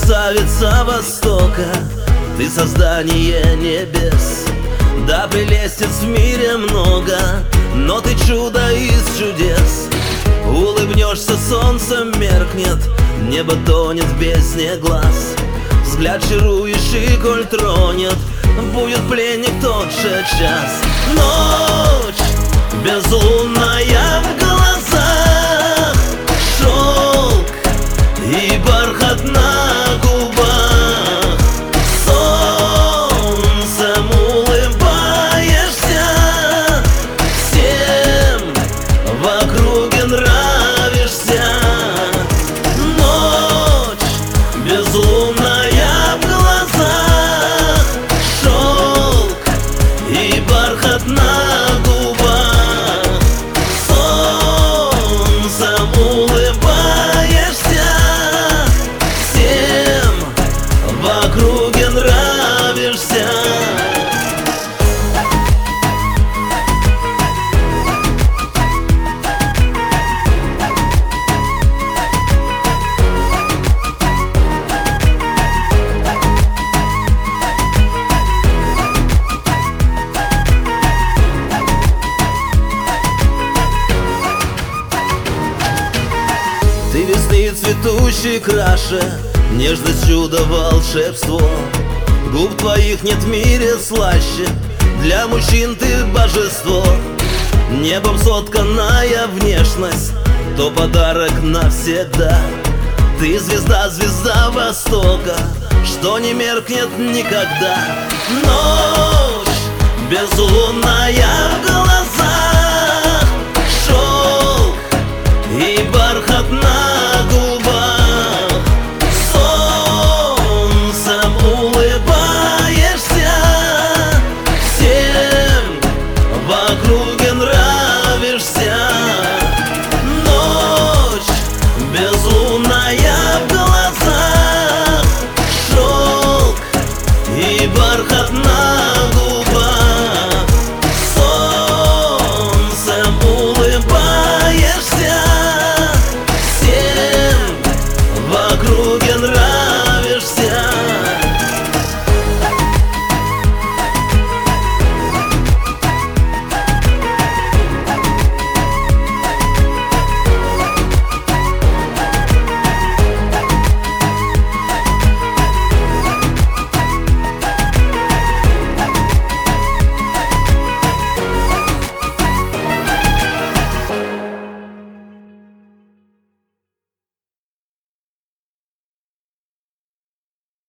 красавица Востока, ты создание небес. Да, прелестниц в мире много, но ты чудо из чудес. Улыбнешься, солнце меркнет, небо тонет в бездне глаз. Взгляд чарующий, коль тронет, будет пленник тот же час. Ночь безлунная в глазах, шелк и бархат на губах. Солнцем улыбаешься, всем в округе нравишься. Ночь безлунная в глазах, шелк и бархат на губах. Солнцем улыбаешься, всем в округе нравишься. Ты весны цветущей краше, нежность, чудо, волшебство. Губ твоих нет в мире слаще, для мужчин ты божество. Небом сотканная внешность, то подарок навсегда. Ты звезда, звезда Востока, что не меркнет никогда. Ночь безлунная в глазах, шелк и бархат на губах. Солнцем улыбаешься, всем в округе нравишься.